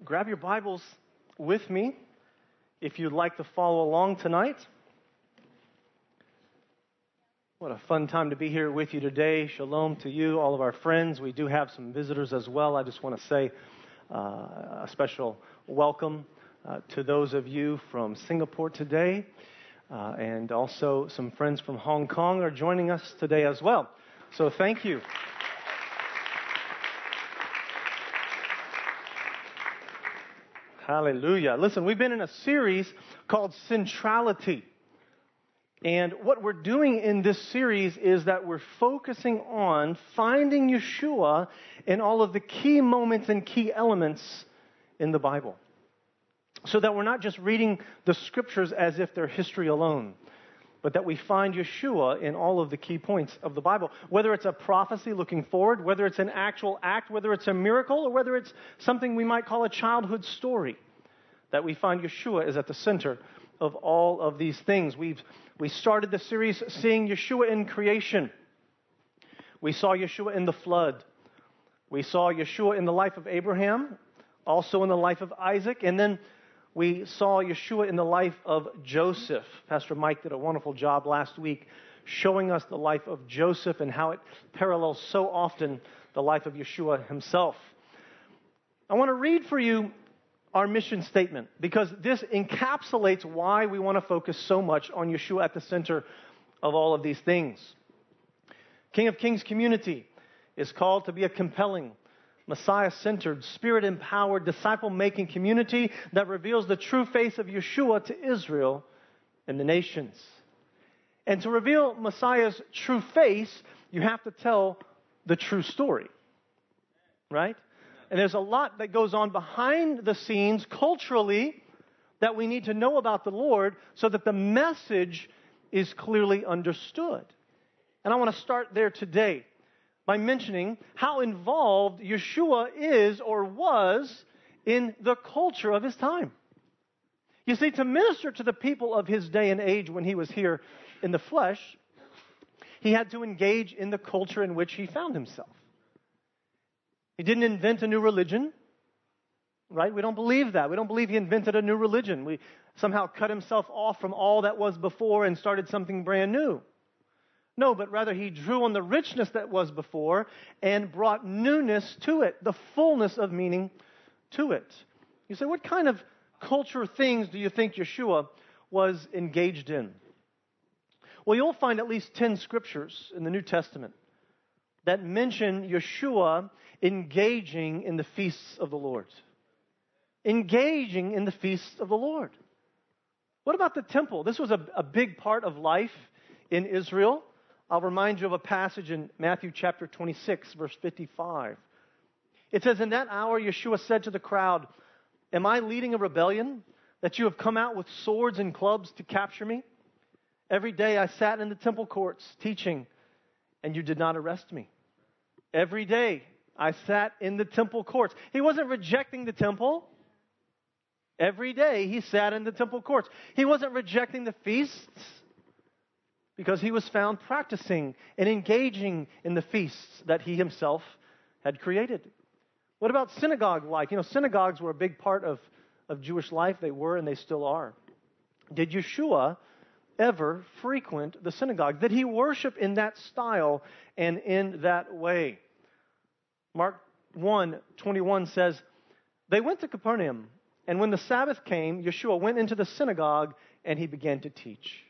grab your Bibles with me if you'd like to follow along tonight. What a fun time to be here with you today. Shalom to you, all of our friends. We do have some visitors as well. I just want to say a special welcome to those of you from Singapore today. And also some friends from Hong Kong are joining us today as well. So thank you. Hallelujah. Listen, we've been in a series called Centrality. And what we're doing in this series is that we're focusing on finding Yeshua in all of the key moments and key elements in the Bible. So that we're not just reading the scriptures as if they're history alone, but that we find Yeshua in all of the key points of the Bible. Whether it's a prophecy looking forward, whether it's an actual act, whether it's a miracle, or whether it's something we might call a childhood story, that we find Yeshua is at the center of all of these things. We started the series seeing Yeshua in creation. We saw Yeshua in the flood. We saw Yeshua in the life of Abraham, also in the life of Isaac, and then we saw Yeshua in the life of Joseph. Pastor Mike did a wonderful job last week showing us the life of Joseph and how it parallels so often the life of Yeshua himself. I want to read for you our mission statement because this encapsulates why we want to focus so much on Yeshua at the center of all of these things. King of Kings community is called to be a compelling, Messiah-centered, Spirit-empowered, disciple-making community that reveals the true face of Yeshua to Israel and the nations. And to reveal Messiah's true face, you have to tell the true story, right? And there's a lot that goes on behind the scenes culturally that we need to know about the Lord so that the message is clearly understood. And I want to start there today by mentioning how involved Yeshua is or was in the culture of his time. You see, to minister to the people of his day and age when he was here in the flesh, he had to engage in the culture in which he found himself. He didn't invent a new religion, right? We don't believe that. We don't believe he invented a new religion. We somehow cut himself off from all that was before and started something brand new. No, but rather he drew on the richness that was before and brought newness to it, the fullness of meaning to it. You say, what kind of culture things do you think Yeshua was engaged in? Well, you'll find at least 10 scriptures in the New Testament that mention Yeshua engaging in the feasts of the Lord. Engaging in the feasts of the Lord. What about the temple? This was a big part of life in Israel. I'll remind you of a passage in Matthew chapter 26, verse 55. It says, "In that hour Yeshua said to the crowd, 'Am I leading a rebellion that you have come out with swords and clubs to capture me? Every day I sat in the temple courts teaching, and you did not arrest me.'" Every day I sat in the temple courts. He wasn't rejecting the temple. Every day he sat in the temple courts. He wasn't rejecting the feasts because he was found practicing and engaging in the feasts that he himself had created. What about synagogue life? You know, synagogues were a big part of Jewish life. They were and they still are. Did Yeshua ever frequent the synagogue? Did he worship in that style and in that way? Mark 1:21 says, "They went to Capernaum, and when the Sabbath came, Yeshua went into the synagogue and he began to teach."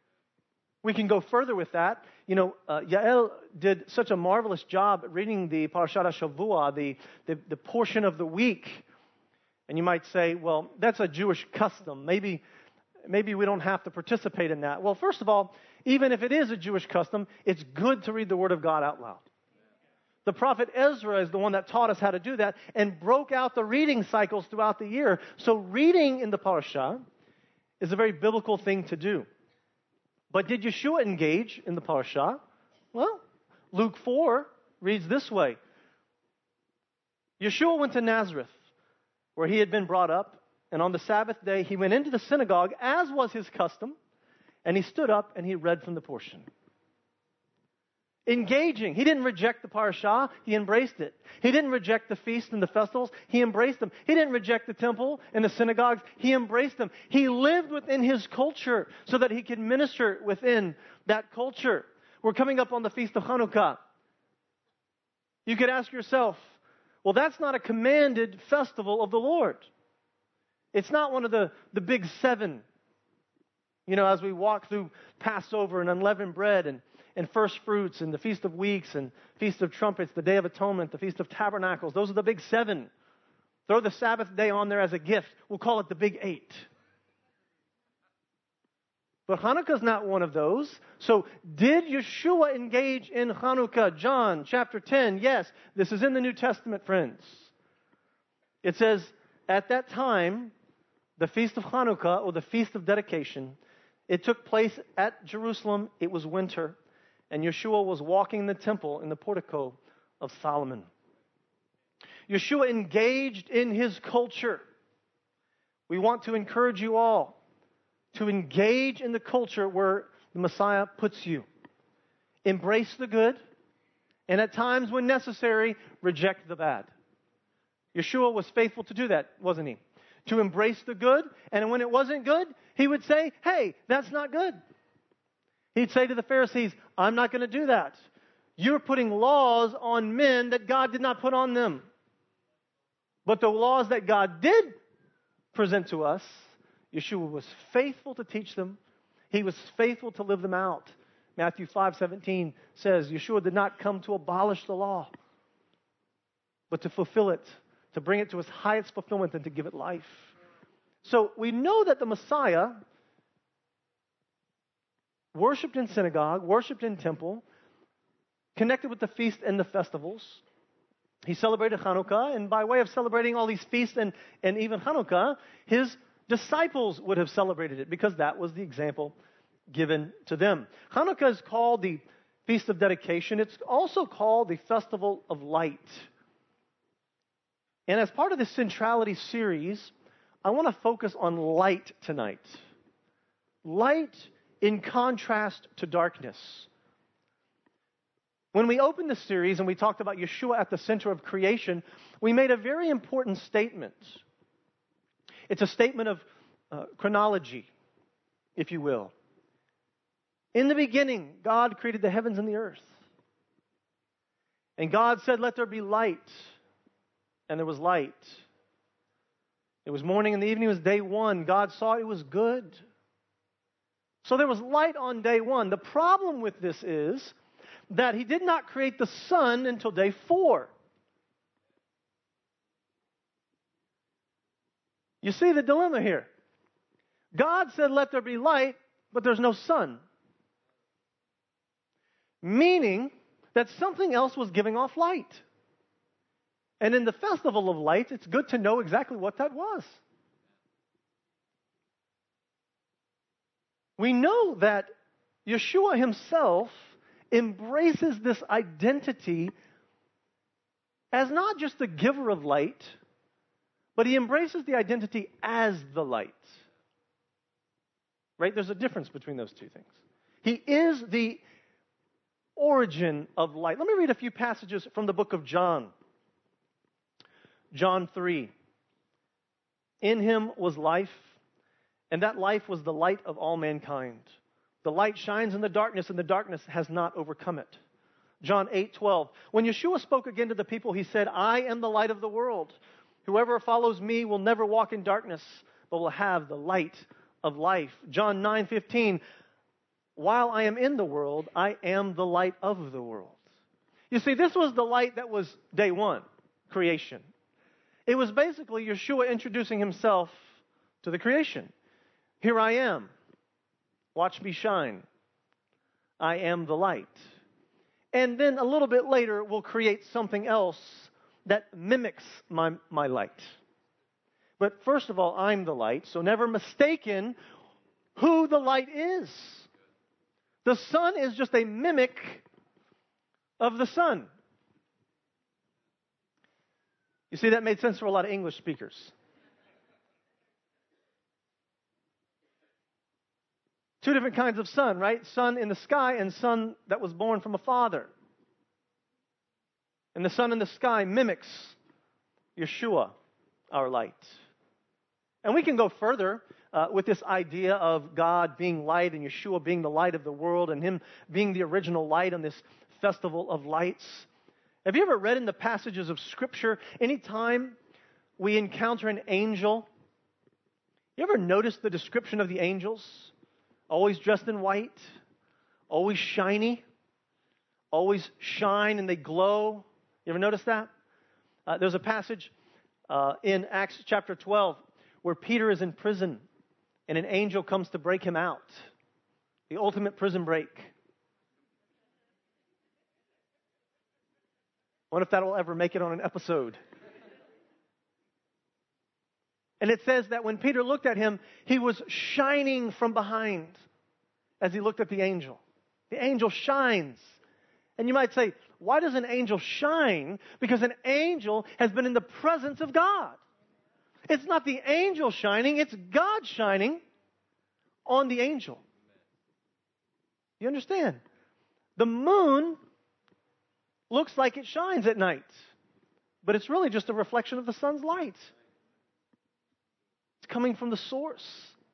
We can go further with that. You know, Yael did such a marvelous job reading the Parashat HaShavua, the portion of the week. And you might say, well, that's a Jewish custom. Maybe we don't have to participate in that. Well, first of all, even if it is a Jewish custom, it's good to read the Word of God out loud. The prophet Ezra is the one that taught us how to do that and broke out the reading cycles throughout the year. So reading in the parasha is a very biblical thing to do. But did Yeshua engage in the parasha? Well, Luke 4 reads this way. Yeshua went to Nazareth, where he had been brought up, and on the Sabbath day he went into the synagogue, as was his custom, and he stood up and he read from the portion. Engaging. He didn't reject the parashah. He embraced it. He didn't reject the feasts and the festivals. He embraced them. He didn't reject the temple and the synagogues. He embraced them. He lived within his culture so that he could minister within that culture. We're coming up on the Feast of Hanukkah. You could ask yourself, well, that's not a commanded festival of the Lord. It's not one of the big seven. You know, as we walk through Passover and unleavened bread and first fruits and the Feast of Weeks and Feast of Trumpets, the Day of Atonement, the Feast of Tabernacles. Those are the big seven. Throw the Sabbath day on there as a gift. We'll call it the big 8. But Hanukkah's not one of those. So did Yeshua engage in Hanukkah? John chapter 10. Yes, this is in the New Testament, friends. It says, at that time, the Feast of Hanukkah, or the Feast of Dedication, it took place at Jerusalem. It was winter. And Yeshua was walking in the temple in the portico of Solomon. Yeshua engaged in his culture. We want to encourage you all to engage in the culture where the Messiah puts you. Embrace the good, and at times when necessary, reject the bad. Yeshua was faithful to do that, wasn't he? To embrace the good, and when it wasn't good, he would say, hey, that's not good. He'd say to the Pharisees, I'm not going to do that. You're putting laws on men that God did not put on them. But the laws that God did present to us, Yeshua was faithful to teach them. He was faithful to live them out. Matthew 5:17 says, Yeshua did not come to abolish the law, but to fulfill it, to bring it to its highest fulfillment and to give it life. So we know that the Messiah worshipped in synagogue, worshipped in temple, connected with the feast and the festivals. He celebrated Hanukkah, and by way of celebrating all these feasts and even Hanukkah, his disciples would have celebrated it because that was the example given to them. Hanukkah is called the Feast of Dedication. It's also called the Festival of Light. And as part of this centrality series, I want to focus on light tonight. Light in contrast to darkness. When we opened the series and we talked about Yeshua at the center of creation, we made a very important statement. It's a statement of chronology, if you will. In the beginning, God created the heavens and the earth. And God said, let there be light. And there was light. It was morning and the evening was day one. God saw it was good. So there was light on day one. The problem with this is that he did not create the sun until day 4. You see the dilemma here. God said, let there be light, but there's no sun. Meaning that something else was giving off light. And in the Festival of Lights, it's good to know exactly what that was. We know that Yeshua himself embraces this identity as not just the giver of light, but he embraces the identity as the light. Right? There's a difference between those two things. He is the origin of light. Let me read a few passages from the book of John. John 3. In him was life, and that life was the light of all mankind. The light shines in the darkness, and the darkness has not overcome it. John 8:12. When Yeshua spoke again to the people, he said, I am the light of the world. Whoever follows me will never walk in darkness, but will have the light of life. John 9:15. While I am in the world, I am the light of the world. You see, this was the light that was day one, creation. It was basically Yeshua introducing himself to the creation. Here I am. Watch me shine. I am the light. And then a little bit later, we'll create something else that mimics my light. But first of all, I'm the light, so never mistaken who the light is. The sun is just a mimic of the sun. You see, that made sense for a lot of English speakers. Two different kinds of sun, right? Sun in the sky and sun that was born from a father. And the sun in the sky mimics Yeshua, our light. And we can go further with this idea of God being light and Yeshua being the light of the world and Him being the original light on this festival of lights. Have you ever read in the passages of Scripture, anytime we encounter an angel, you ever notice the description of the angels? Always dressed in white, always shiny, always shine and they glow. You ever notice that? There's a passage in Acts chapter 12 where Peter is in prison and an angel comes to break him out. The ultimate prison break. I wonder if that will ever make it on an episode. And it says that when Peter looked at him, he was shining from behind as he looked at the angel. The angel shines. And you might say, why does an angel shine? Because an angel has been in the presence of God. It's not the angel shining, it's God shining on the angel. You understand? The moon looks like it shines at night, but it's really just a reflection of the sun's light. It's coming from the source.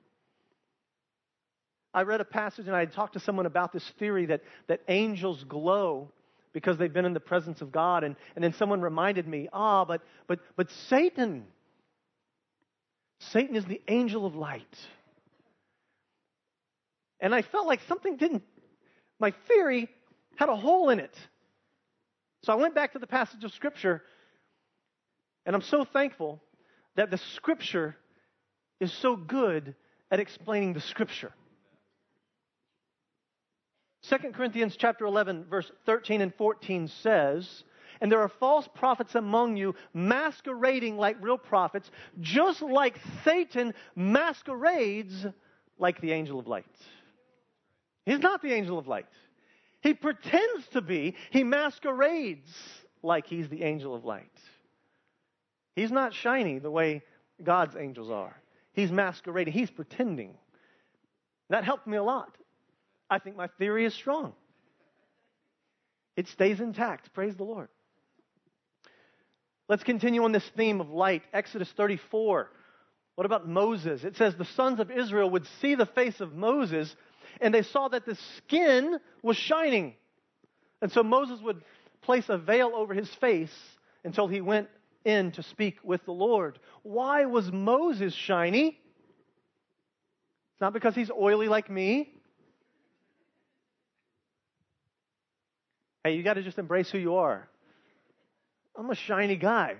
I read a passage and I had talked to someone about this theory that angels glow because they've been in the presence of God. And then someone reminded me, but Satan is the angel of light. And I felt like my theory had a hole in it. So I went back to the passage of Scripture, and I'm so thankful that the Scripture is so good at explaining the Scripture. 2 Corinthians chapter 11, verse 13 and 14 says, "And there are false prophets among you, masquerading like real prophets, just like Satan masquerades like the angel of light." He's not the angel of light. He pretends to be. He masquerades like he's the angel of light. He's not shiny the way God's angels are. He's masquerading. He's pretending. That helped me a lot. I think my theory is strong. It stays intact. Praise the Lord. Let's continue on this theme of light. Exodus 34. What about Moses? It says the sons of Israel would see the face of Moses, and they saw that the skin was shining. And so Moses would place a veil over his face until he went in to speak with the Lord. Why was Moses shiny? It's not because he's oily like me. Hey, you got to just embrace who you are. I'm a shiny guy.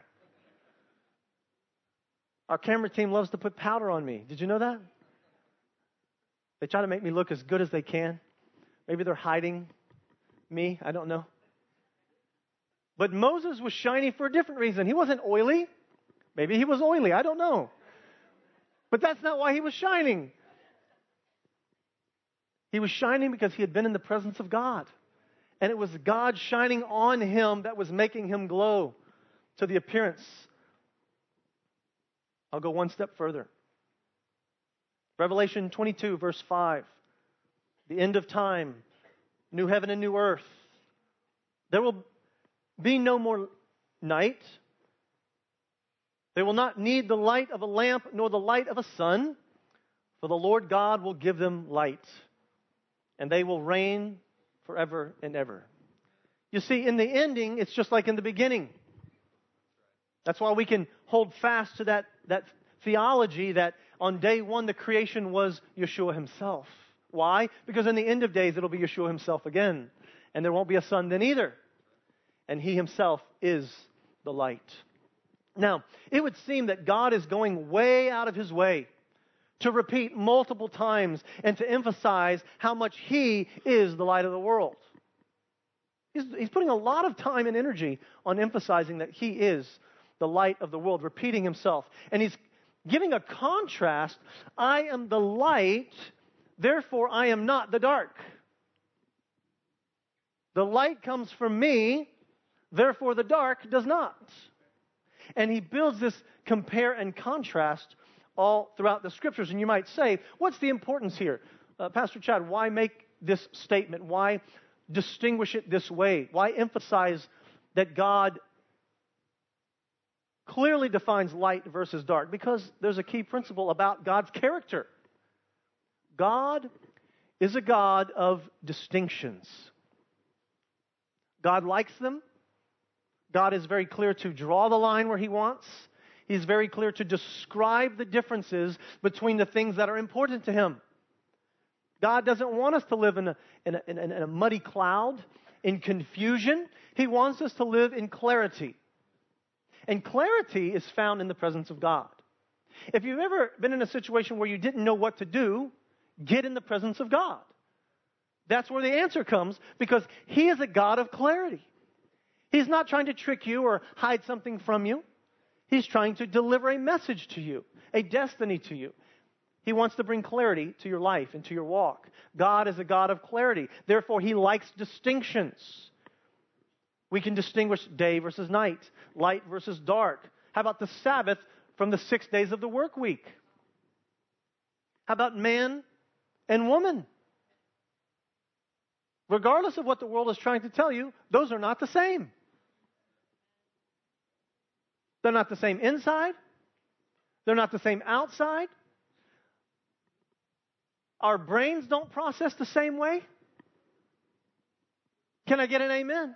Our camera team loves to put powder on me. Did you know that? They try to make me look as good as they can. Maybe they're hiding me. I don't know. But Moses was shiny for a different reason. He wasn't oily. Maybe he was oily. I don't know. But that's not why he was shining. He was shining because he had been in the presence of God. And it was God shining on him that was making him glow to the appearance. I'll go one step further. Revelation 22, verse 5. The end of time, new heaven and new earth. There will be no more night. They will not need the light of a lamp nor the light of a sun, for the Lord God will give them light, and they will reign forever and ever. You see, in the ending, it's just like in the beginning. That's why we can hold fast to that theology that on day one, the creation was Yeshua himself. Why? Because in the end of days, it'll be Yeshua himself again. And there won't be a sun then either. And he himself is the light. Now, it would seem that God is going way out of his way to repeat multiple times and to emphasize how much he is the light of the world. He's putting a lot of time and energy on emphasizing that he is the light of the world, repeating himself. And he's giving a contrast. I am the light, therefore I am not the dark. The light comes from me, therefore the dark does not. And he builds this compare and contrast all throughout the Scriptures. And you might say, what's the importance here? Pastor Chad, why make this statement? Why distinguish it this way? Why emphasize that God clearly defines light versus dark? Because there's a key principle about God's character. God is a God of distinctions. God likes them. God is very clear to draw the line where He wants. He's very clear to describe the differences between the things that are important to Him. God doesn't want us to live in a muddy cloud, in confusion. He wants us to live in clarity. And clarity is found in the presence of God. If you've ever been in a situation where you didn't know what to do, get in the presence of God. That's where the answer comes, because He is a God of clarity. He's not trying to trick you or hide something from you. He's trying to deliver a message to you, a destiny to you. He wants to bring clarity to your life and to your walk. God is a God of clarity. Therefore, He likes distinctions. We can distinguish day versus night, light versus dark. How about the Sabbath from the 6 days of the work week? How about man and woman? Regardless of what the world is trying to tell you, those are not the same. They're not the same inside. They're not the same outside. Our brains don't process the same way. Can I get an amen?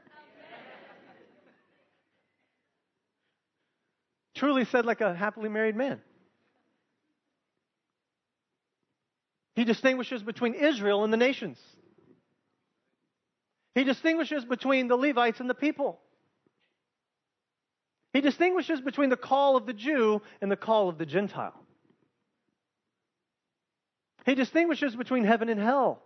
Truly said like a happily married man. He distinguishes between Israel and the nations. He distinguishes between the Levites and the people. He distinguishes between the call of the Jew and the call of the Gentile. He distinguishes between heaven and hell.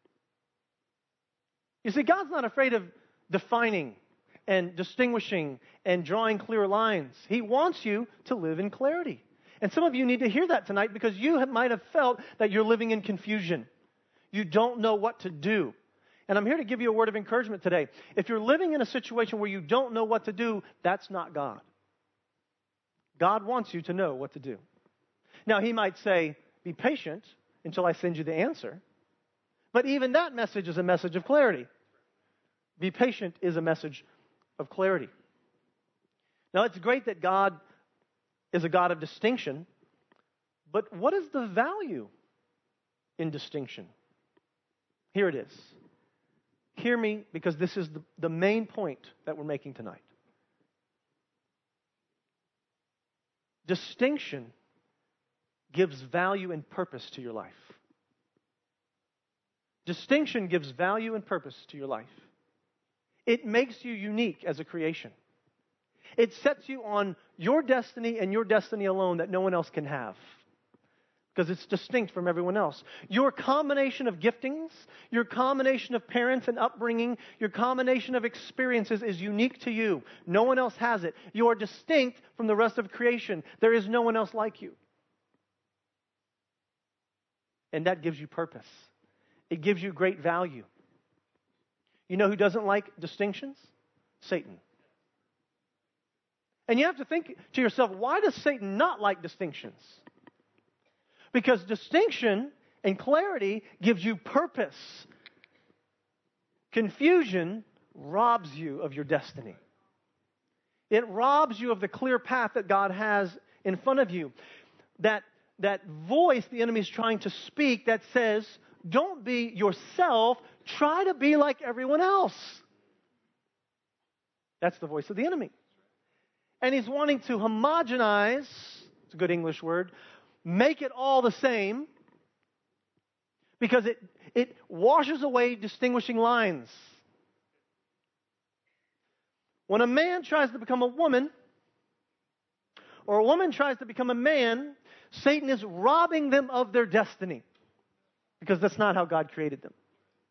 You see, God's not afraid of defining and distinguishing and drawing clear lines. He wants you to live in clarity. And some of you need to hear that tonight, because you might have felt that you're living in confusion. You don't know what to do. And I'm here to give you a word of encouragement today. If you're living in a situation where you don't know what to do, that's not God. God wants you to know what to do. Now, He might say, be patient until I send you the answer. But even that message is a message of clarity. Be patient is a message of clarity. Now, it's great that God is a God of distinction, but what is the value in distinction? Here it is. Hear me, because this is the main point that we're making tonight. Distinction gives value and purpose to your life. Distinction gives value and purpose to your life. It makes you unique as a creation. It sets you on your destiny and your destiny alone that no one else can have, because it's distinct from everyone else. Your combination of giftings, your combination of parents and upbringing, your combination of experiences is unique to you. No one else has it. You are distinct from the rest of creation. There is no one else like you. And that gives you purpose. It gives you great value. You know who doesn't like distinctions? Satan. And you have to think to yourself, why does Satan not like distinctions? Because distinction and clarity gives you purpose. Confusion robs you of your destiny. It robs you of the clear path that God has in front of you. That voice the enemy is trying to speak that says, don't be yourself, try to be like everyone else. That's the voice of the enemy. And he's wanting to homogenize, it's a good English word, make it all the same, because it washes away distinguishing lines. When a man tries to become a woman, or a woman tries to become a man, Satan is robbing them of their destiny, because that's not how God created them.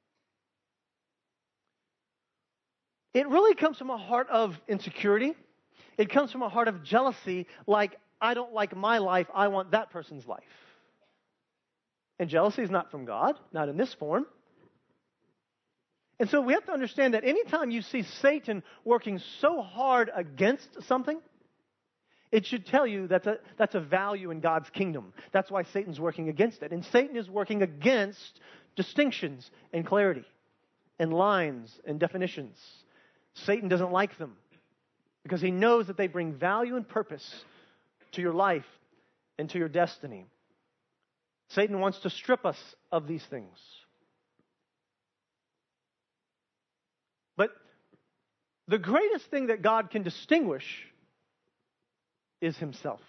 It really comes from a heart of insecurity. It comes from a heart of jealousy, like, I don't like my life, I want that person's life. And jealousy is not from God, not in this form. And so we have to understand that anytime you see Satan working so hard against something, It should tell you that's a value in God's kingdom. That's why Satan's working against it. And Satan is working against distinctions and clarity and lines and definitions. Satan doesn't like them because he knows that they bring value and purpose to your life and to your destiny. Satan wants to strip us of these things. But the greatest thing that God can distinguish is himself.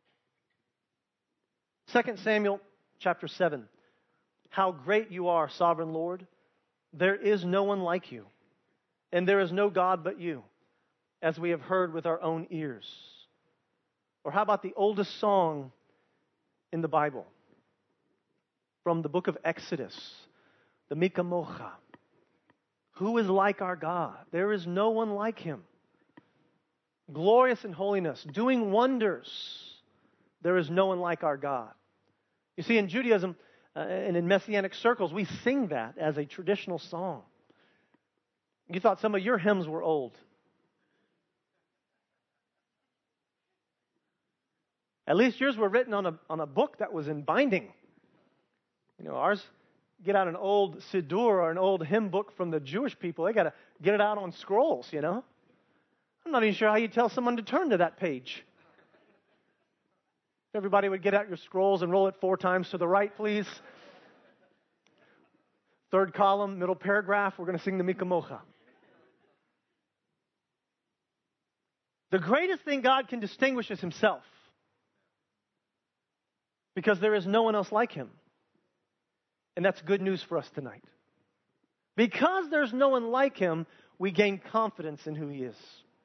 2 Samuel chapter 7. How great you are, sovereign Lord. There is no one like you, and there is no God but you, as we have heard with our own ears. Or how about the oldest song in the Bible? From the book of Exodus, the Mi Kamocha. Who is like our God? There is no one like him. Glorious in holiness, doing wonders. There is no one like our God. You see, in Judaism and in Messianic circles, we sing that as a traditional song. You thought some of your hymns were old. At least yours were written on a book that was in binding. You know, ours get out an old Siddur or an old hymn book from the Jewish people. They got to get it out on scrolls, you know. I'm not even sure how you tell someone to turn to that page. Everybody would get out your scrolls and roll it 4 times to the right, please. 3rd column, middle paragraph, we're going to sing the Mi Kamocha. The greatest thing God can distinguish is himself. Because there is no one else like him. And that's good news for us tonight. Because there's no one like him, we gain confidence in who he is.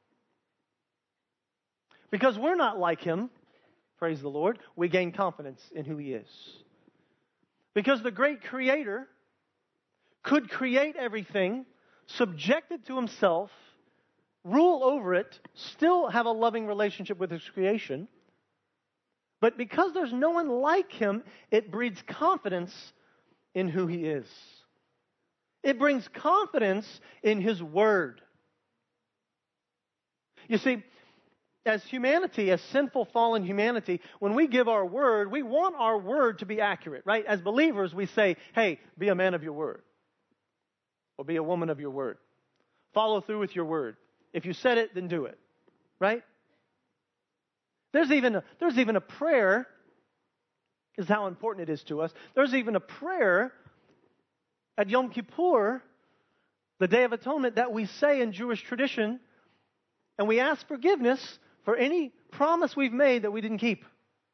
Because we're not like him, praise the Lord, we gain confidence in who he is. Because the great creator could create everything, subject it to himself, rule over it, still have a loving relationship with his creation. But because there's no one like him, it breeds confidence in who he is. It brings confidence in his word. You see, as humanity, as sinful, fallen humanity, when we give our word, we want our word to be accurate, right? As believers, we say, hey, be a man of your word. Or be a woman of your word. Follow through with your word. If you said it, then do it. Right? There's even a prayer, is how important it is to us. There's even a prayer at Yom Kippur, the Day of Atonement, that we say in Jewish tradition, and we ask forgiveness for any promise we've made that we didn't keep.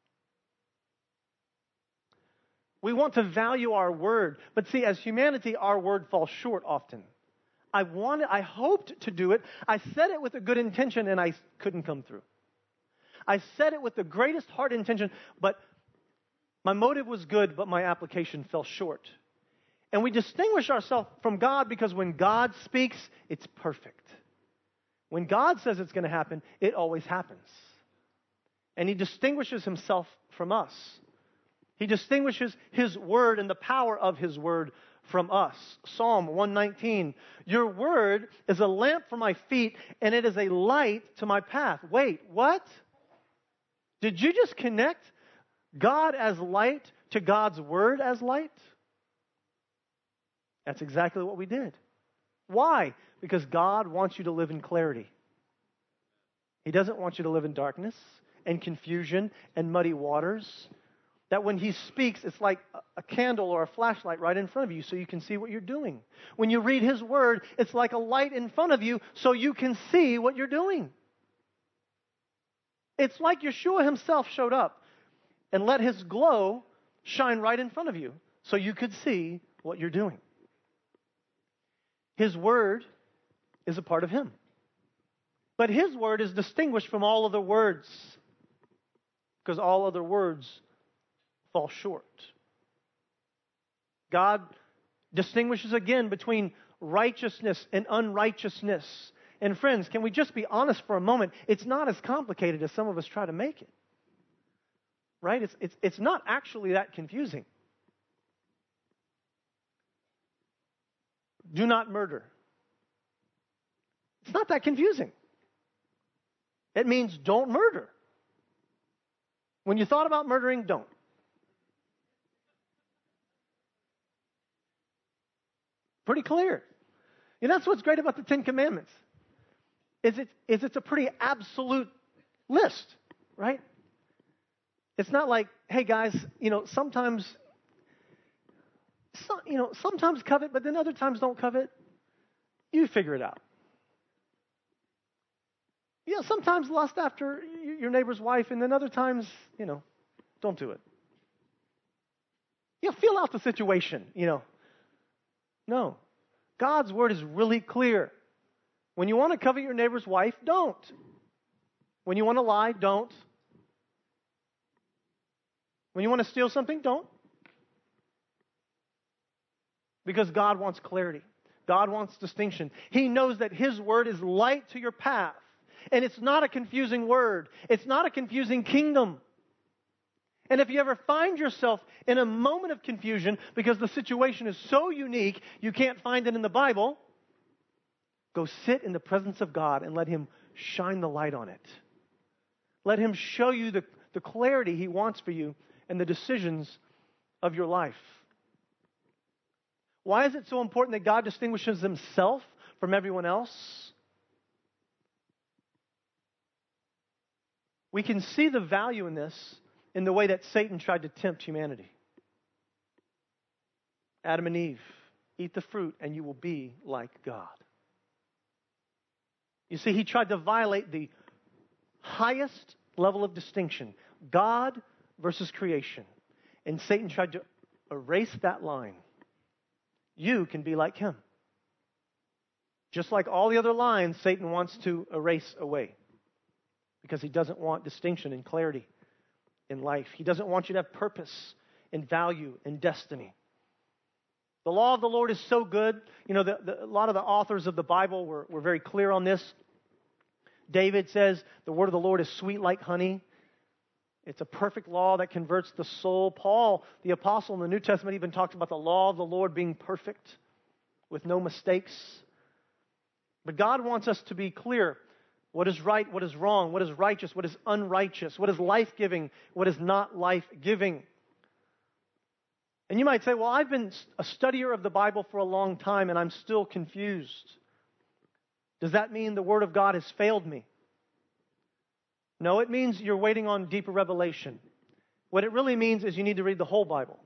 We want to value our word. But see, as humanity, our word falls short often. I hoped to do it. I said it with a good intention, and I couldn't come through. I said it with the greatest heart intention, but my motive was good, but my application fell short. And we distinguish ourselves from God because when God speaks, it's perfect. When God says it's going to happen, it always happens. And he distinguishes himself from us. He distinguishes his word and the power of his word from us. Psalm 119, your word is a lamp for my feet and it is a light to my path. Wait, what? Did you just connect God as light to God's word as light? That's exactly what we did. Why? Because God wants you to live in clarity. He doesn't want you to live in darkness and confusion and muddy waters. That when he speaks, it's like a candle or a flashlight right in front of you so you can see what you're doing. When you read his word, it's like a light in front of you so you can see what you're doing. It's like Yeshua himself showed up and let his glow shine right in front of you so you could see what you're doing. His word is a part of him. But his word is distinguished from all other words because all other words fall short. God distinguishes again between righteousness and unrighteousness. And friends, can we just be honest for a moment? It's not as complicated as some of us try to make it. Right? It's not actually that confusing. Do not murder. It's not that confusing. It means don't murder. When you thought about murdering, don't. Pretty clear. And that's what's great about the Ten Commandments. It's a pretty absolute list, right? It's not like, hey guys, sometimes covet, but then other times don't covet. You figure it out. Yeah, sometimes lust after your neighbor's wife, and then other times, don't do it. Feel out the situation, No. God's word is really clear. When you want to covet your neighbor's wife, don't. When you want to lie, don't. When you want to steal something, don't. Because God wants clarity. God wants distinction. He knows that His word is light to your path. And it's not a confusing word. It's not a confusing kingdom. And if you ever find yourself in a moment of confusion because the situation is so unique you can't find it in the Bible, go sit in the presence of God and let Him shine the light on it. Let Him show you the clarity He wants for you and the decisions of your life. Why is it so important that God distinguishes Himself from everyone else? We can see the value in this in the way that Satan tried to tempt humanity. Adam and Eve, eat the fruit and you will be like God. You see, he tried to violate the highest level of distinction, God versus creation. And Satan tried to erase that line. You can be like him. Just like all the other lines, Satan wants to erase away. Because he doesn't want distinction and clarity in life. He doesn't want you to have purpose and value and destiny. The law of the Lord is so good. A lot of the authors of the Bible were very clear on this. David says, the word of the Lord is sweet like honey. It's a perfect law that converts the soul. Paul, the apostle in the New Testament, even talks about the law of the Lord being perfect with no mistakes. But God wants us to be clear. What is right, what is wrong, what is righteous, what is unrighteous, what is life-giving, what is not life-giving. And you might say, well, I've been a studier of the Bible for a long time and I'm still confused. Does that mean the Word of God has failed me? No, it means you're waiting on deeper revelation. What it really means is you need to read the whole Bible.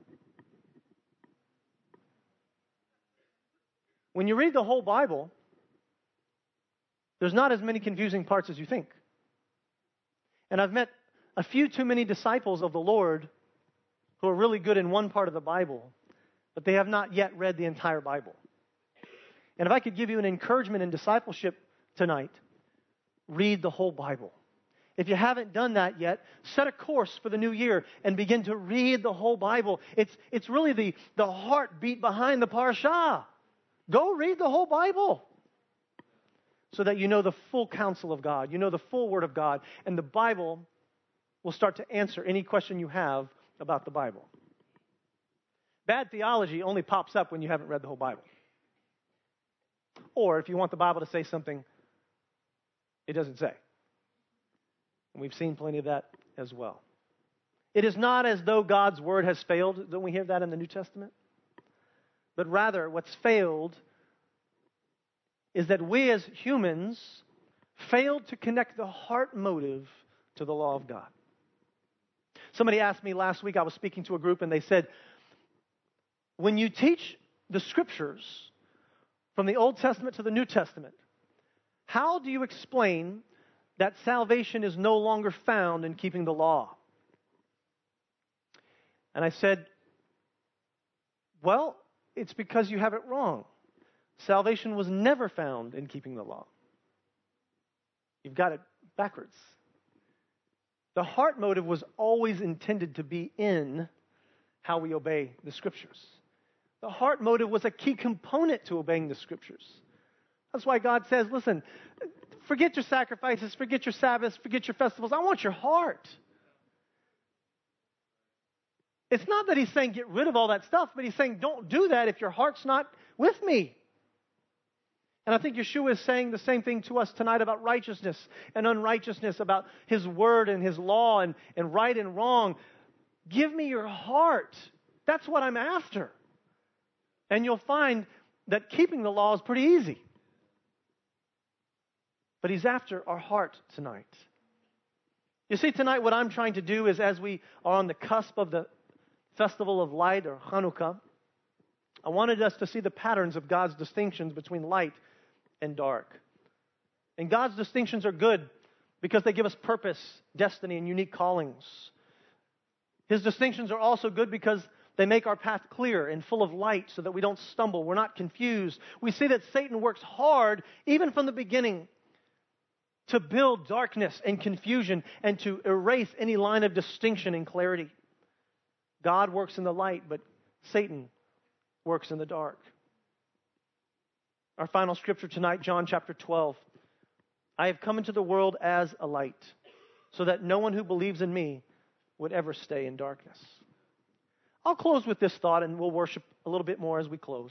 When you read the whole Bible, there's not as many confusing parts as you think. And I've met a few too many disciples of the Lord who are really good in one part of the Bible, but they have not yet read the entire Bible. And if I could give you an encouragement in discipleship tonight, read the whole Bible. If you haven't done that yet, set a course for the new year and begin to read the whole Bible. It's really the heartbeat behind the parashah. Go read the whole Bible so that you know the full counsel of God. You know the full Word of God. And the Bible will start to answer any question you have about the Bible. Bad theology only pops up when you haven't read the whole Bible. Or if you want the Bible to say something it doesn't say. And we've seen plenty of that as well. It is not as though God's Word has failed. Don't we hear that in the New Testament? But rather, what's failed is that we as humans failed to connect the heart motive to the law of God. Somebody asked me last week, I was speaking to a group, and they said, when you teach the Scriptures from the Old Testament to the New Testament, how do you explain that salvation is no longer found in keeping the law? And I said, well, it's because you have it wrong. Salvation was never found in keeping the law. You've got it backwards. The heart motive was always intended to be in how we obey the Scriptures. The heart motive was a key component to obeying the Scriptures. That's why God says, listen, forget your sacrifices, forget your Sabbaths, forget your festivals. I want your heart. It's not that He's saying get rid of all that stuff, but He's saying don't do that if your heart's not with me. And I think Yeshua is saying the same thing to us tonight about righteousness and unrighteousness, about His Word and His law and right and wrong. Give me your heart. That's what I'm after. And you'll find that keeping the law is pretty easy. But He's after our heart tonight. You see, tonight what I'm trying to do is, as we are on the cusp of the Festival of Light, or Hanukkah, I wanted us to see the patterns of God's distinctions between light and dark. And God's distinctions are good because they give us purpose, destiny, and unique callings. His distinctions are also good because they make our path clear and full of light so that we don't stumble, we're not confused. We see that Satan works hard, even from the beginning, to build darkness and confusion and to erase any line of distinction and clarity. God works in the light, but Satan works in the dark. Our final scripture tonight, John chapter 12. I have come into the world as a light, so that no one who believes in me would ever stay in darkness. I'll close with this thought, and we'll worship a little bit more as we close.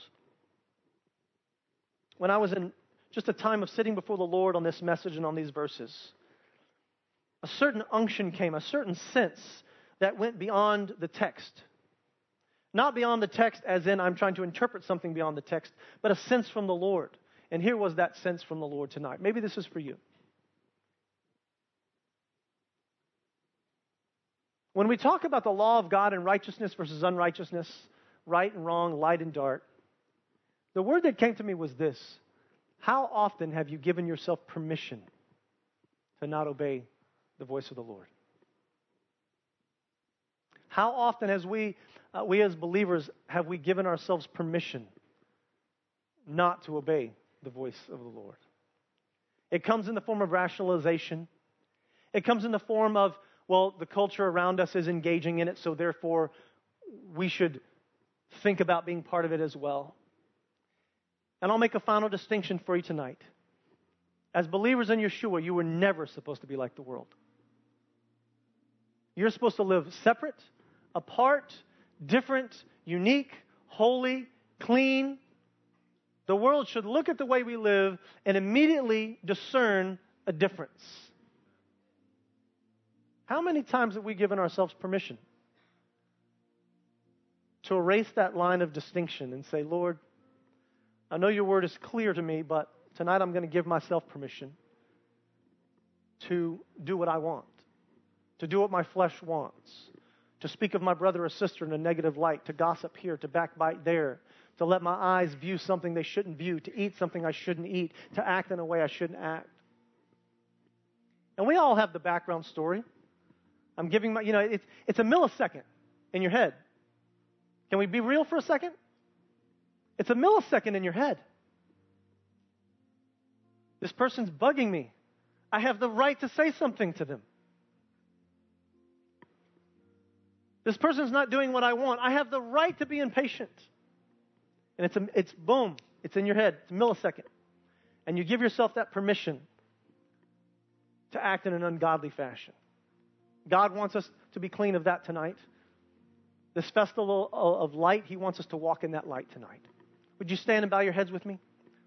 When I was in just a time of sitting before the Lord on this message and on these verses, a certain unction came, a certain sense that went beyond the text. Not beyond the text as in I'm trying to interpret something beyond the text, but a sense from the Lord. And here was that sense from the Lord tonight. Maybe this is for you. When we talk about the law of God and righteousness versus unrighteousness, right and wrong, light and dark, the word that came to me was this: how often have you given yourself permission to not obey the voice of the Lord? How often has we as believers, have we given ourselves permission not to obey the voice of the Lord? It comes in the form of rationalization. It comes in the form of, well, the culture around us is engaging in it, so therefore we should think about being part of it as well. And I'll make a final distinction for you tonight. As believers in Yeshua, you were never supposed to be like the world. You're supposed to live separate, apart, different, unique, holy, clean. The world should look at the way we live and immediately discern a difference. How many times have we given ourselves permission to erase that line of distinction and say, Lord, I know your word is clear to me, but tonight I'm going to give myself permission to do what I want, to do what my flesh wants, to speak of my brother or sister in a negative light, to gossip here, to backbite there, to let my eyes view something they shouldn't view, to eat something I shouldn't eat, to act in a way I shouldn't act. And we all have the background story. I'm giving my, it's a millisecond in your head. Can we be real for a second? It's a millisecond in your head. This person's bugging me. I have the right to say something to them. This person's not doing what I want. I have the right to be impatient. And it's boom. It's in your head. It's a millisecond. And you give yourself that permission to act in an ungodly fashion. God wants us to be clean of that tonight. This festival of light, He wants us to walk in that light tonight. Would you stand and bow your heads with me?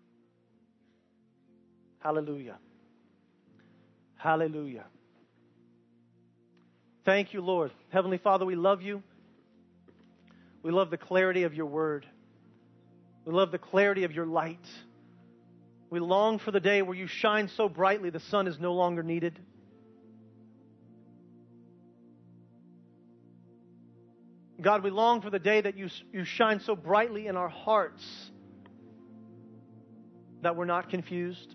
Hallelujah. Hallelujah. Thank you, Lord. Heavenly Father, we love you. We love the clarity of your word. We love the clarity of your light. We long for the day where you shine so brightly the sun is no longer needed. God, we long for the day that you shine so brightly in our hearts that we're not confused,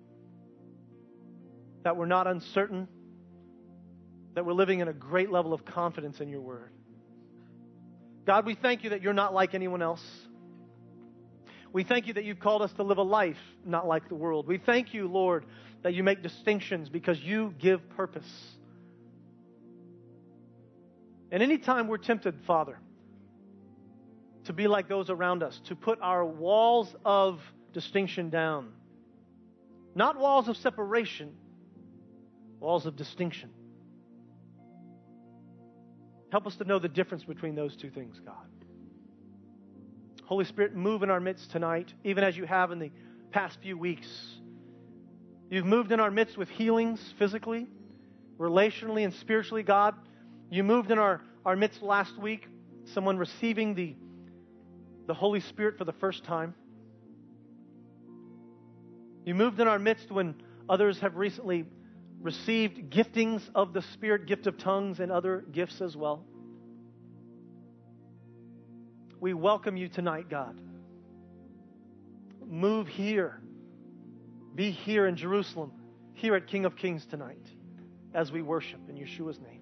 that we're not uncertain, that we're living in a great level of confidence in your word. God, we thank you that you're not like anyone else. We thank you that you've called us to live a life not like the world. We thank you, Lord, that you make distinctions because you give purpose. And anytime we're tempted, Father, to be like those around us, to put our walls of distinction down, not walls of separation, walls of distinction. Help us to know the difference between those two things, God. Holy Spirit, move in our midst tonight, even as you have in the past few weeks. You've moved in our midst with healings physically, relationally, and spiritually, God. You moved in our midst last week, someone receiving the Holy Spirit for the first time. You moved in our midst when others have recently received giftings of the Spirit, gift of tongues and other gifts as well. We welcome you tonight, God. Move here. Be here in Jerusalem, here at King of Kings tonight, as we worship in Yeshua's name.